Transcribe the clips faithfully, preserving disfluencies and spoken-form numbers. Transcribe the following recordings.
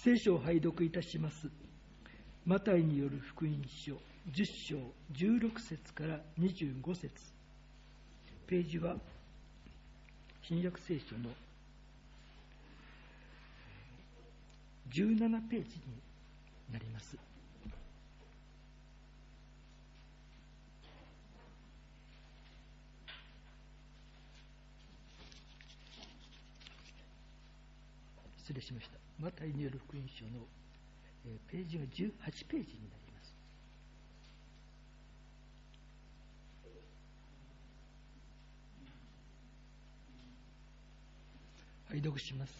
聖書を拝読いたします。マタイによる福音書じゅっ章じゅうろく節からにじゅうご節。ページは新約聖書のじゅうななページになります。失礼しました。マタイによる福音書の、えー、ページがじゅうはちページになります。拝読します。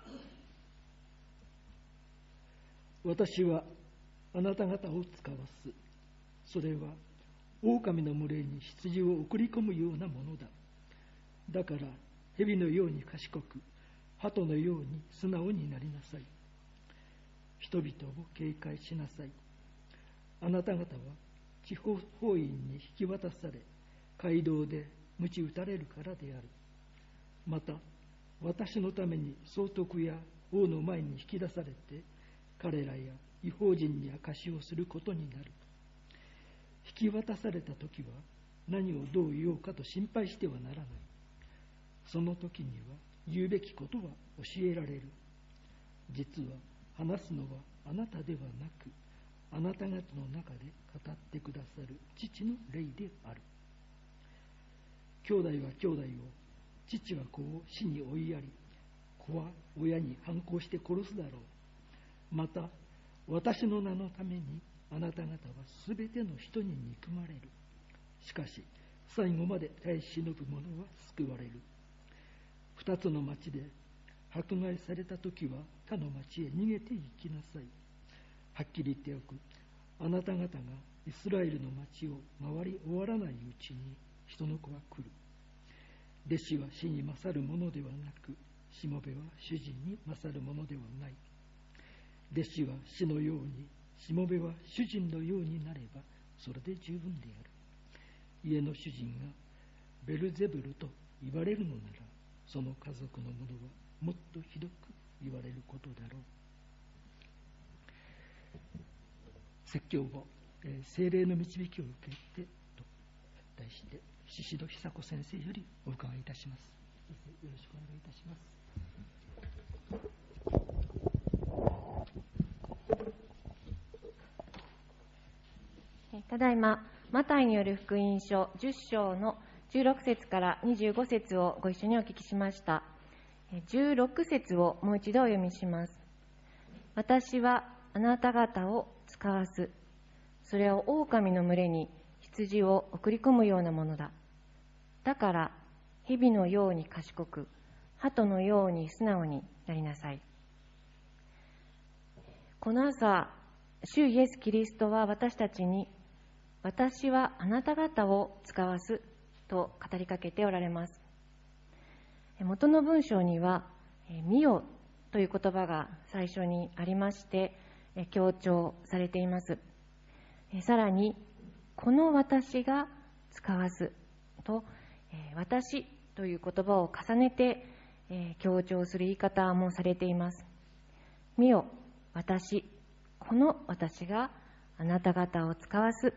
私はあなた方を使わす。それは狼の群れに羊を送り込むようなものだ。だから蛇のように賢く、鳩のように素直になりなさい。人々を警戒しなさい。あなた方は地方法院に引き渡され、街道で鞭打たれるからである。また私のために総督や王の前に引き出されて、彼らや異邦人に証しをすることになる。引き渡された時は何をどう言おうかと心配してはならない。その時には言うべきことは教えられる。実は話すのはあなたではなく、あなた方の中で語ってくださる父の霊である。兄弟は兄弟を、父は子を死に追いやり、子は親に反抗して殺すだろう。また私の名のためにあなた方はすべての人に憎まれる。しかし最後まで耐え忍ぶ者は救われる。二つの町で迫害されたときは他の町へ逃げて行きなさい。はっきり言っておく。あなた方がイスラエルの町を回り終わらないうちに人の子は来る。弟子は死に勝るものではなく、しもべは主人に勝るものではない。弟子は死のように、しもべは主人のようになればそれで十分である。家の主人がベルゼブルと言われるのなら、その家族の者はもっとひどく言われることだろう。説教後、えー、聖霊の導きを受けてと題して、宍戸久子先生よりお伺いいたします。よろしくお願いいたします。 ただいまマタイによる福音書じゅっ章のじゅうろく節からにじゅうご節をご一緒にお聞きしました。じゅうろく節をもう一度お読みします。私はあなた方を使わす。それは狼の群れに羊を送り込むようなものだ。だから蛇のように賢く、鳩のように素直になりなさい。この朝、主イエス・キリストは私たちに、私はあなた方を使わすと語りかけておられます。元の文章には、見よという言葉が最初にありまして、強調されています。さらに、この私が使わすと、私という言葉を重ねて強調する言い方もされています。見よ、私、この私があなた方を使わす。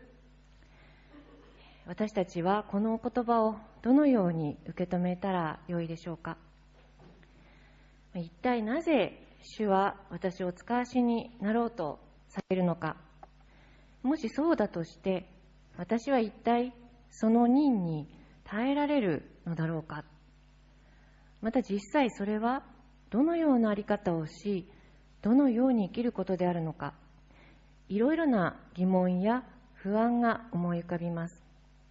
私たちはこの言葉をどのように受け止めたらよいでしょうか。一体なぜ主は私を使わしになろうとされるのか。もしそうだとして、私は一体その任に耐えられるのだろうか。また実際それはどのようなあり方をし、どのように生きることであるのか。いろいろな疑問や不安が思い浮かびます。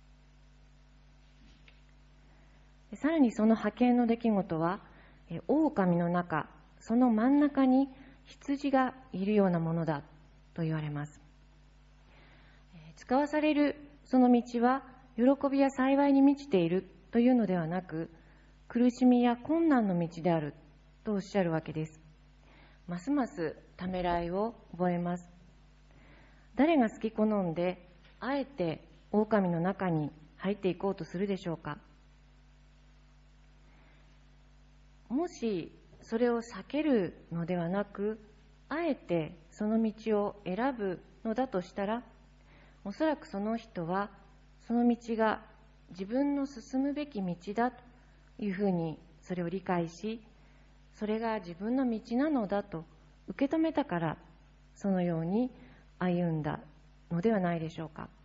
さらにその派遣の出来事は、狼の中、その真ん中に羊がいるようなものだと言われます。使わされるその道は、喜びや幸いに満ちているというのではなく、苦しみや困難の道であるとおっしゃるわけです。ますますためらいを覚えます。誰が好き好んで、あえて狼の中に入っていこうとするでしょうか。もしそれを避けるのではなく、 あえてその道を選ぶのだとしたら、おそらくその人はその道が自分の進むべき道だというふうにそれを理解し、それが自分の道なのだと受け止めたから、そのように歩んだのではないでしょうか。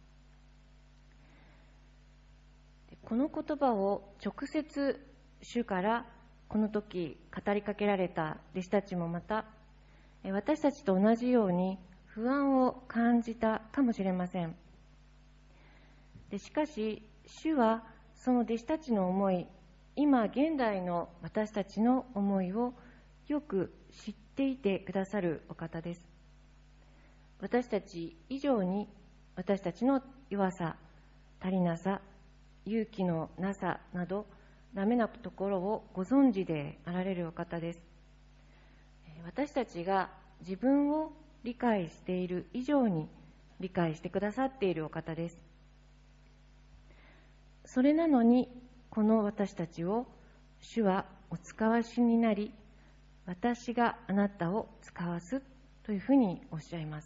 この言葉を直接主からこの時語りかけられた弟子たちもまた、私たちと同じように不安を感じたかもしれません。でしかし、主はその弟子たちの思い、今現代の私たちの思いをよく知っていてくださるお方です。私たち以上に私たちの弱さ、足りなさ、勇気のなさなどダメなところをご存知であられるお方です。私たちが自分を理解している以上に理解してくださっているお方です。それなのに、この私たちを主はお使わしになり、私があなたを使わすというふうにおっしゃいます。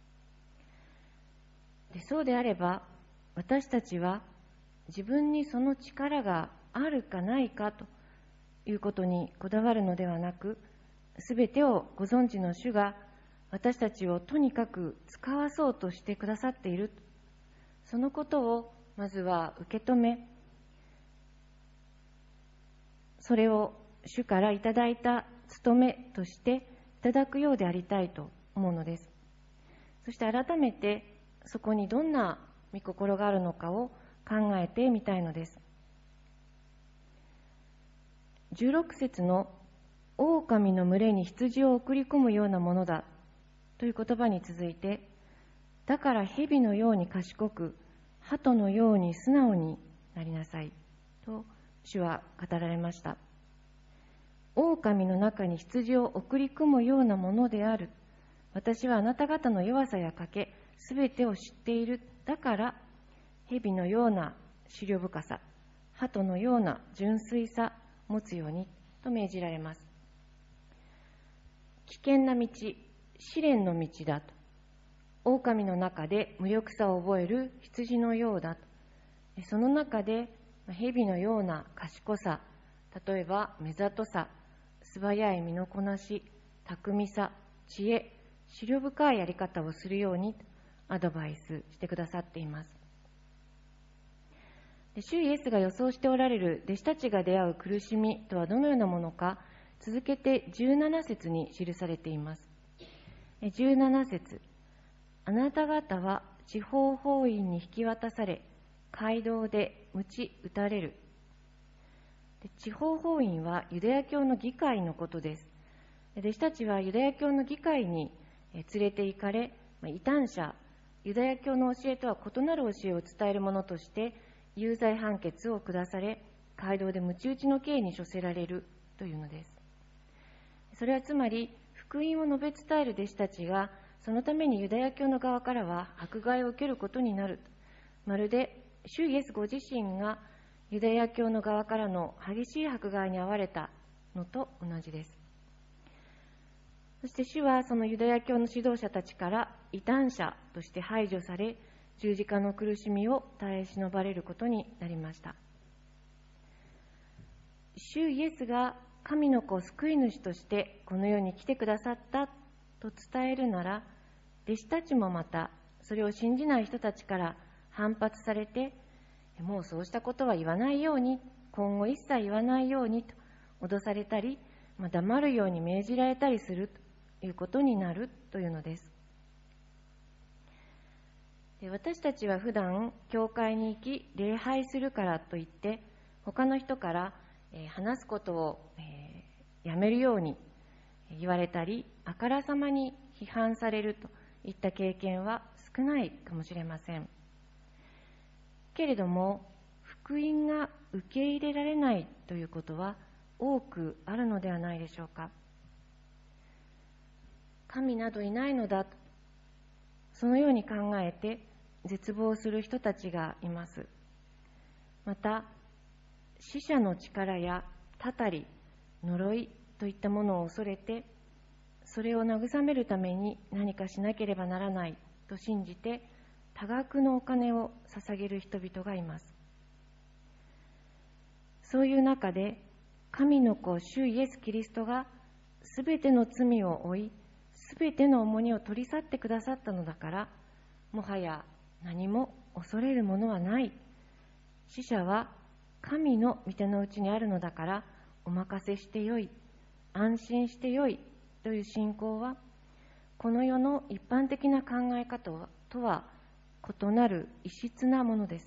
でそうであれば、私たちは自分にその力があるかないかということにこだわるのではなく、すべてをご存知の主が私たちをとにかく使わそうとしてくださっている、そのことをまずは受け止め、それを主からいただいた務めとしていただくようでありたいと思うのです。そして改めてそこにどんな御心があるのかを考えてみたいのです。じゅうろく節の狼の群れに羊を送り込むようなものだという言葉に続いて、だから蛇のように賢く、鳩のように素直になりなさいと主は語られました。狼の中に羊を送り込むようなものである。私はあなた方の弱さや賭け、すべてを知っている。だから蛇のような思慮深さ、鳩のような純粋さ持つようにと命じられます。危険な道、試練の道だと。狼の中で無力さを覚える羊のようだと。その中で蛇のような賢さ、例えば目ざとさ、素早い身のこなし、巧みさ、知恵、思慮深いやり方をするようにアドバイスしてくださっています。主イエスが予想しておられる弟子たちが出会う苦しみとはどのようなものか、続けてじゅうなな節に記されています。じゅうなな節、あなた方は地方法院に引き渡され、街道で鞭打たれる。地方法院はユダヤ教の議会のことです。弟子たちはユダヤ教の議会に連れて行かれ、異端者、ユダヤ教の教えとは異なる教えを伝える者として有罪判決を下され、街道で鞭打ちの刑に処せられるというのです。それはつまり、福音を述べ伝える弟子たちが、そのためにユダヤ教の側からは迫害を受けることになる。まるで、主イエスご自身がユダヤ教の側からの激しい迫害に遭われたのと同じです。そして主はそのユダヤ教の指導者たちから異端者として排除され、十字架の苦しみを耐え忍ばれることになりました。主イエスが神の子救い主としてこの世に来てくださったと伝えるなら、弟子たちもまたそれを信じない人たちから反発されて、もうそうしたことは言わないように、今後一切言わないようにと脅されたり、まあ、黙るように命じられたりするということになるというのです。で私たちは普段教会に行き礼拝するからといって他の人から、えー、話すことを、えー、やめるように言われたり、あからさまに批判されるといった経験は少ないかもしれません。けれども、福音が受け入れられないということは多くあるのではないでしょうか。神などいないのだと、そのように考えて絶望する人たちがいます。また、死者の力やたたり、呪いといったものを恐れて、 それを慰めるために何かしなければならないと信じて多額のお金を捧げる人々がいます。そういう中で神の子主イエス・キリストがすべての罪を負い、すべての重荷を取り去ってくださったのだから、もはや何も恐れるものはない。死者は神の御手のうちにあるのだから、お任せしてよい、安心してよいという信仰は、この世の一般的な考え方とは異なる異質なものです。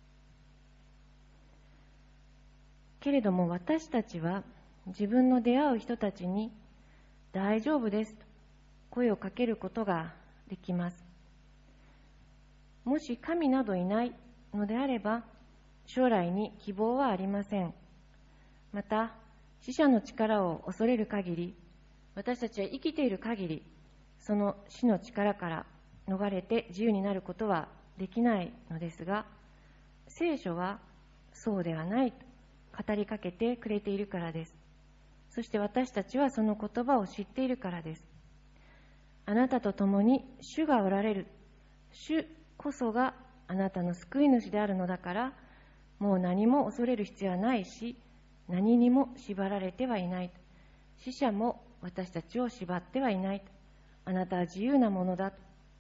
けれども私たちは自分の出会う人たちに大丈夫ですと声をかけることができます。もし神などいないのであれば将来に希望はありません。また死者の力を恐れる限り、私たちは生きている限りその死の力から逃れて自由になることはできないのですが、聖書はそうではないと語りかけてくれているからです。そして私たちはその言葉を知っているからです。あなたと共に主がおられる。主こそがあなたの救い主であるのだから、もう何も恐れる必要はないし、何にも縛られてはいない。死者も私たちを縛ってはいない。あなたは自由なものだ。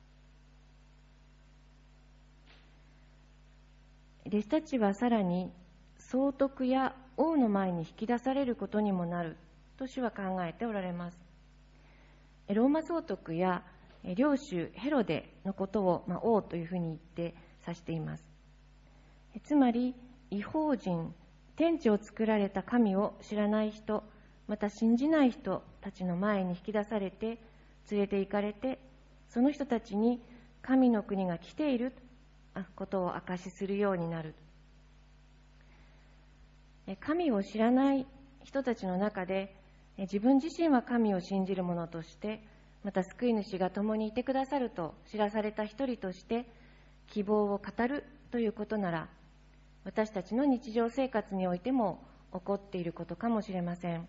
弟子たちはさらに、総督や王の前に引き出されることにもなると主は考えておられます。ローマ総督や領主ヘロデのことを、まあ、王というふうに言って指しています。つまり異邦人、天地を作られた神を知らない人、また信じない人たちの前に引き出されて連れて行かれて、その人たちに神の国が来ていることを証しするようになる。神を知らない人たちの中で、自分自身は神を信じる者として、また救い主が共にいてくださると知らされた一人として希望を語るということなら、私たちの日常生活においても起こっていることかもしれません。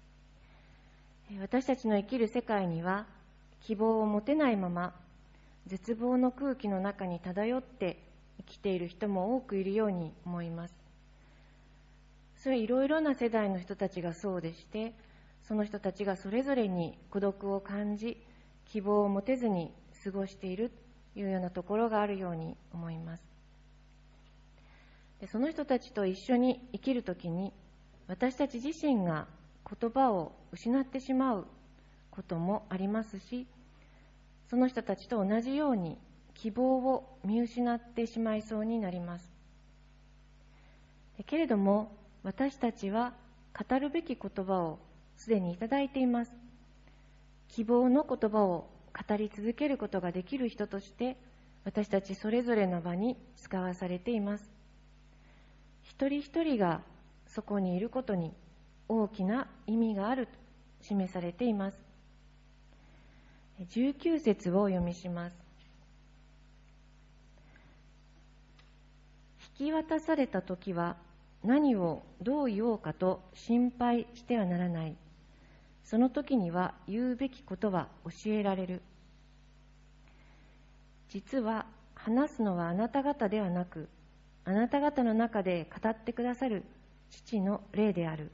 私たちの生きる世界には希望を持てないまま絶望の空気の中に漂って生きている人も多くいるように思います。それはいろいろな世代の人たちがそうでして、その人たちがそれぞれに孤独を感じ、希望を持てずに過ごしているというようなところがあるように思います。でその人たちと一緒に生きるときに、私たち自身が言葉を失ってしまうこともありますし、その人たちと同じように希望を見失ってしまいそうになります。けれども私たちは語るべき言葉をすでにいただいています。希望の言葉を語り続けることができる人として私たちそれぞれの場に使わされています。一人一人がそこにいることに大きな意味があると示されています。じゅうきゅう節をお読みします。引き渡されたときは何をどう言おうかと心配してはならない。その時には言うべきことは教えられる。実は話すのはあなた方ではなく、あなた方の中で語ってくださる父の霊である。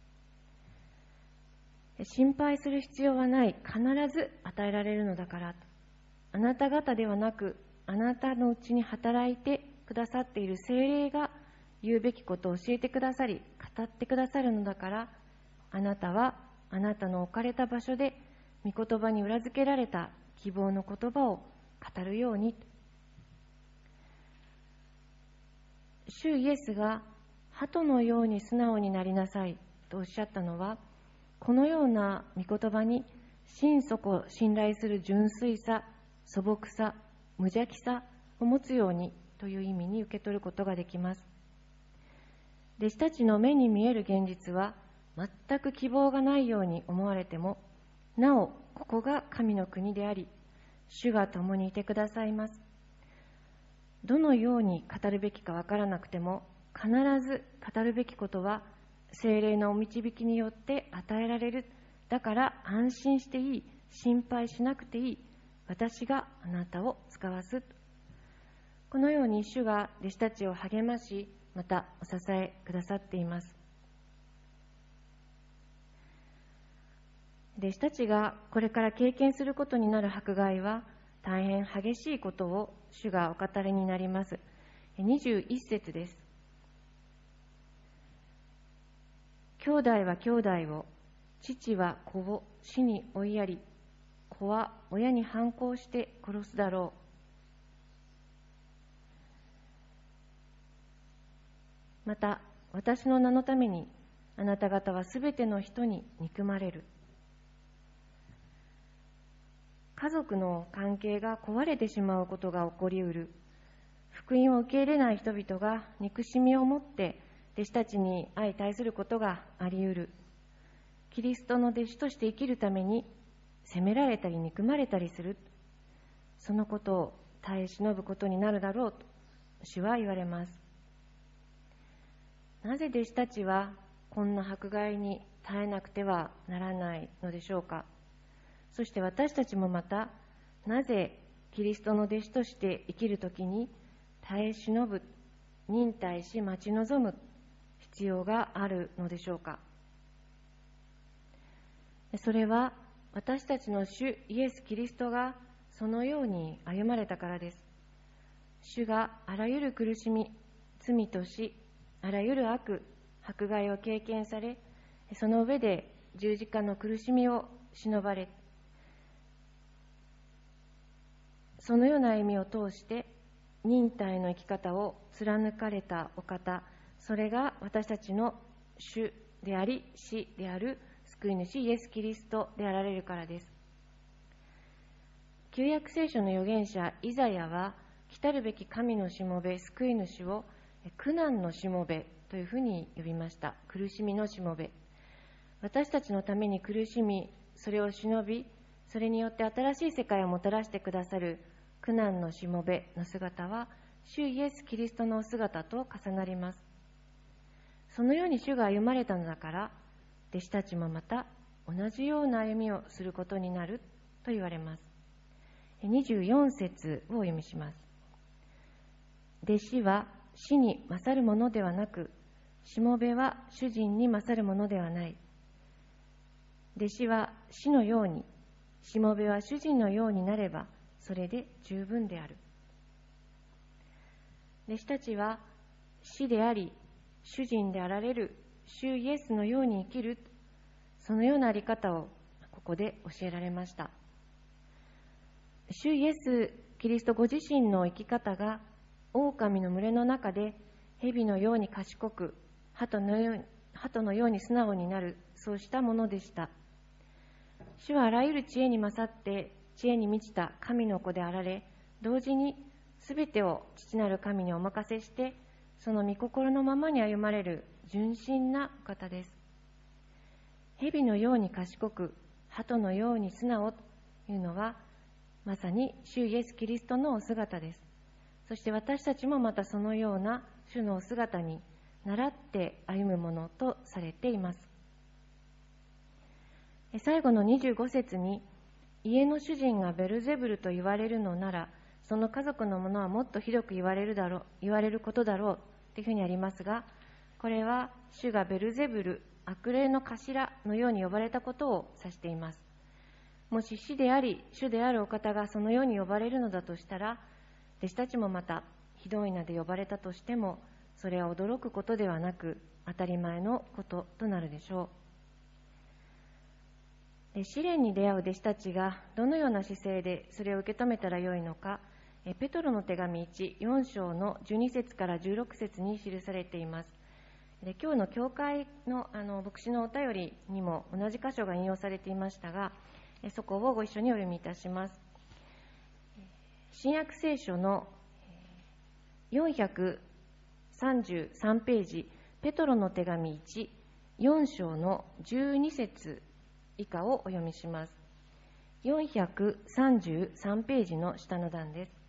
心配する必要はない。必ず与えられるのだから。あなた方ではなく、あなたのうちに働いてくださっている聖霊が言うべきことを教えてくださり、語ってくださるのだから、あなたはあなたの置かれた場所で御言葉に裏付けられた希望の言葉を語るように。主イエスが鳩のように素直になりなさいとおっしゃったのは、このような御言葉に心底信頼する純粋さ、素朴さ、無邪気さを持つようにという意味に受け取ることができます。弟子たちの目に見える現実は全く希望がないように思われても、なおここが神の国であり、主が共にいてくださいます。どのように語るべきかわからなくても、必ず語るべきことは聖霊のお導きによって与えられる。だから安心していい心配しなくていい、私があなたを使わす。このように主が弟子たちを励まし、またお支えくださっています。弟子たちがこれから経験することになる迫害は大変激しいことを主がお語りになります。にじゅういっ節です。兄弟は兄弟を、父は子を死に追いやり、子は親に反抗して殺すだろう。また私の名のためにあなた方はすべての人に憎まれる。家族の関係が壊れてしまうことが起こりうる。福音を受け入れない人々が憎しみを持って弟子たちに相対することがありうる。キリストの弟子として生きるために責められたり憎まれたりする。そのことを耐え忍ぶことになるだろうと主は言われます。なぜ弟子たちはこんな迫害に耐えなくてはならないのでしょうか。そして私たちもまた、なぜキリストの弟子として生きるときに耐え忍ぶ、忍耐し待ち望む必要があるのでしょうか。それは私たちの主イエス・キリストがそのように歩まれたからです。主があらゆる苦しみ、罪と死、あらゆる悪、迫害を経験され、その上で十字架の苦しみを忍ばれ、そのような歩みを通して忍耐の生き方を貫かれたお方、それが私たちの主であり死である救い主イエス・キリストであられるからです。旧約聖書の預言者イザヤは、来たるべき神のしもべ、救い主を苦難のしもべというふうに呼びました。苦しみのしもべ。私たちのために苦しみ、それを忍び、それによって新しい世界をもたらしてくださる苦難のしもべの姿は、主イエス・キリストのお姿と重なります。そのように主が歩まれたのだから、弟子たちもまた同じような歩みをすることになると言われます。にじゅうよん節をお読みします。弟子は死に勝るものではなく、しもべは主人に勝るものではない。弟子は死のように、しもべは主人のようになれば、それで十分である。弟子たちは死であり、主人であられる主イエスのように生きる、そのようなあり方をここで教えられました。主イエス・キリストご自身の生き方が、狼の群れの中で蛇のように賢く、鳩のように、鳩のように素直になる、そうしたものでした。主はあらゆる知恵に勝って知恵に満ちた神の子であられ、同時にすべてを父なる神にお任せして、その御心のままに歩まれる純真なお方です。蛇のように賢く、鳩のように素直というのは、まさに主イエス・キリストのお姿です。そして私たちもまたそのような主のお姿に倣って歩むものとされています。最後のにじゅうご節に、家の主人がベルゼブルと言われるのなら、その家族の者はもっとひどく言われるだろう、言われることだろうというふうにありますが、これは主がベルゼブル、悪霊の頭のように呼ばれたことを指しています。もし死であり主であるお方がそのように呼ばれるのだとしたら、弟子たちもまたひどい名で呼ばれたとしても、それは驚くことではなく当たり前のこととなるでしょう。試練に出会う弟子たちがどのような姿勢でそれを受け止めたらよいのか、ペトロの手紙いち、よん章のじゅうに節からじゅうろく節に記されています。で今日の教会 の, あの牧師のお便りにも同じ箇所が引用されていましたが、そこをご一緒にお読みいたします。新約聖書のよんひゃくさんじゅうさんページ、ペトロの手紙いち、よん章のじゅうに節以下をお読みします。よんひゃくさんじゅうさんページの下の段です。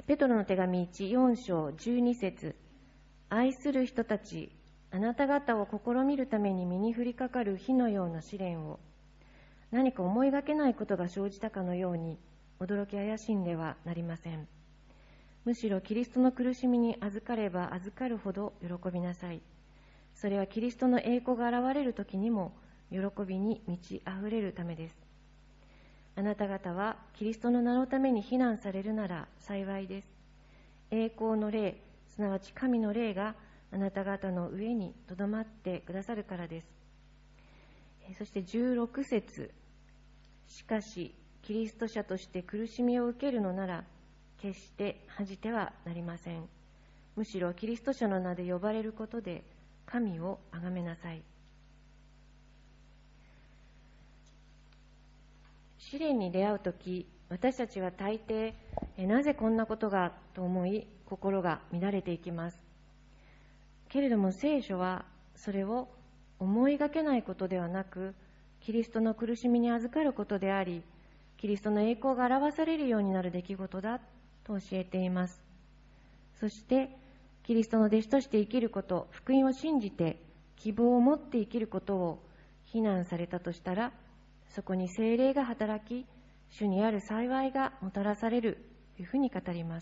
ペトロの手紙いち、よん章じゅうに節、愛する人たち、あなた方を試みるために身に降りかかる火のような試練を、何か思いがけないことが生じたかのように驚き怪しんではなりません。むしろキリストの苦しみに預かれば預かるほど喜びなさい。それはキリストの栄光が現れる時にも喜びに満ち溢れるためです。あなた方はキリストの名のために非難されるなら幸いです。栄光の霊、すなわち神の霊があなた方の上にとどまってくださるからです。そしてじゅうろく節、しかしキリスト者として苦しみを受けるのなら決して恥じてはなりません。むしろキリスト者の名で呼ばれることで神を崇めなさい。試練に出会うとき、私たちは大抵なぜこんなことがと思い心が乱れていきます。けれども聖書はそれを思いがけないことではなく、キリストの苦しみに預かることであり、キリストの栄光が表されるようになる出来事だと教えています。そしてキリストの弟子として生きること、福音を信じて希望を持って生きることを非難されたとしたら、そこに聖霊が働き、主にある幸いがもたらされるというふうに語ります。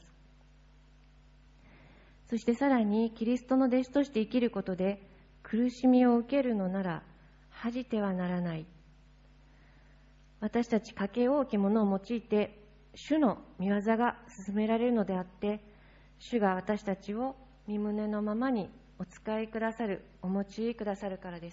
そしてさらにキリストの弟子として生きることで苦しみを受けるのなら恥じてはならない。私たち家計大きものを用いて主の御業が進められるのであって、主が私たちを御胸のままにお使いくださる、お持ちくださるからです。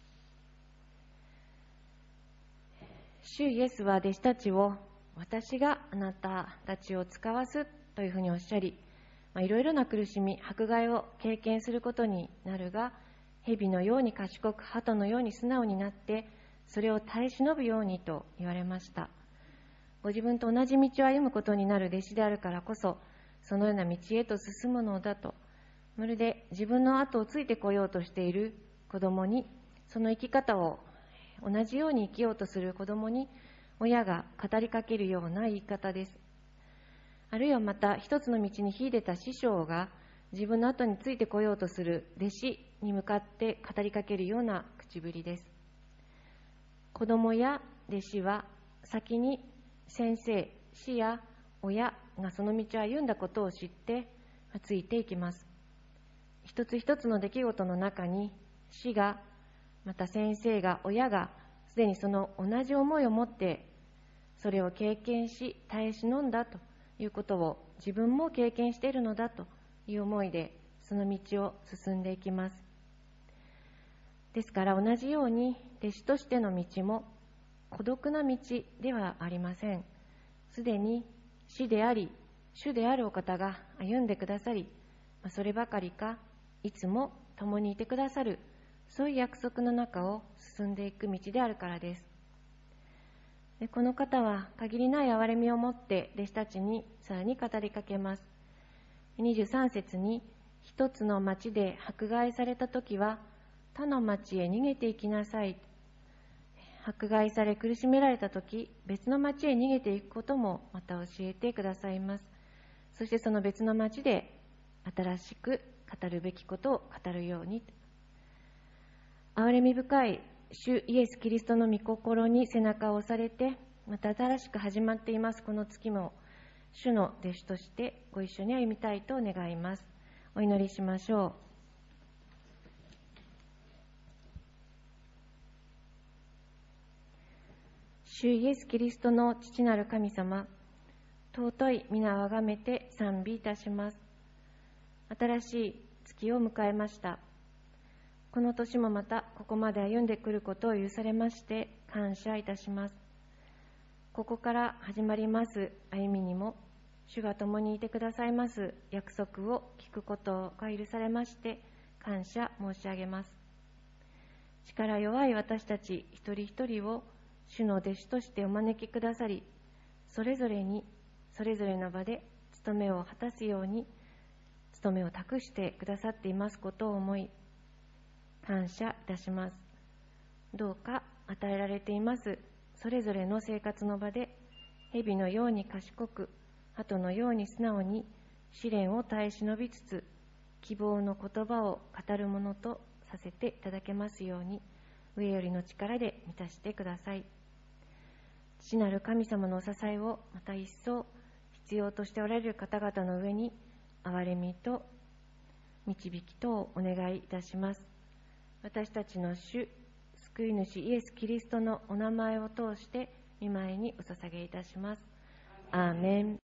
主イエスは弟子たちを、私があなたたちを使わすというふうにおっしゃり、まあ、いろいろな苦しみ、迫害を経験することになるが、蛇のように賢く、鳩のように素直になって、それを耐え忍ぶようにと言われました。ご自分と同じ道を歩むことになる弟子であるからこそ、そのような道へと進むのだと、まるで自分の後をついてこようとしている子供に、その生き方を同じように生きようとする子供に、親が語りかけるような言い方です。あるいはまた一つの道に秀でた師匠が自分の後についてこようとする弟子に向かって語りかけるような口ぶりです。子供や弟子は先に先生、師や親がその道を歩んだことを知ってついていきます。一つ一つの出来事の中に師が、また先生が、親がすでにその同じ思いを持ってそれを経験し耐え忍んだということを自分も経験しているのだという思いでその道を進んでいきます。ですから同じように弟子としての道も孤独な道ではありません。すでに師であり主であるお方が歩んでくださり、そればかりかいつも共にいてくださる、そういう約束の中を進んでいく道であるからです。でこの方は限りない憐れみを持って弟子たちにさらに語りかけます。にじゅうさん節に、一つの町で迫害されたときは他の町へ逃げていきなさい。迫害され苦しめられたとき、別の町へ逃げていくこともまた教えてくださいます。そしてその別の町で新しく語るべきことを語るように。憐れみ深い主イエス・キリストの御心に背中を押されて、また新しく始まっていますこの月も、主の弟子としてご一緒に歩みたいと願います。お祈りしましょう。主イエス・キリストの父なる神様、尊い皆をあがめて賛美いたします。新しい月を迎えました。この年もまたここまで歩んでくることを許されまして感謝いたします。ここから始まります歩みにも、主が共にいてくださいます約束を聞くことが許されまして感謝申し上げます。力弱い私たち一人一人を主の弟子としてお招きくださり、それぞれにそれぞれの場で務めを果たすように務めを託してくださっていますことを思い感謝いたします。どうか与えられていますそれぞれの生活の場で蛇のように賢く鳩のように素直に試練を耐え忍びつつ、希望の言葉を語るものとさせていただけますように、上よりの力で満たしてください。父なる神様のお支えをまた一層必要としておられる方々の上に、憐れみと導きとをお願いいたします。私たちの主、救い主イエス・キリストのお名前を通して御前にお捧げいたします。アーメン。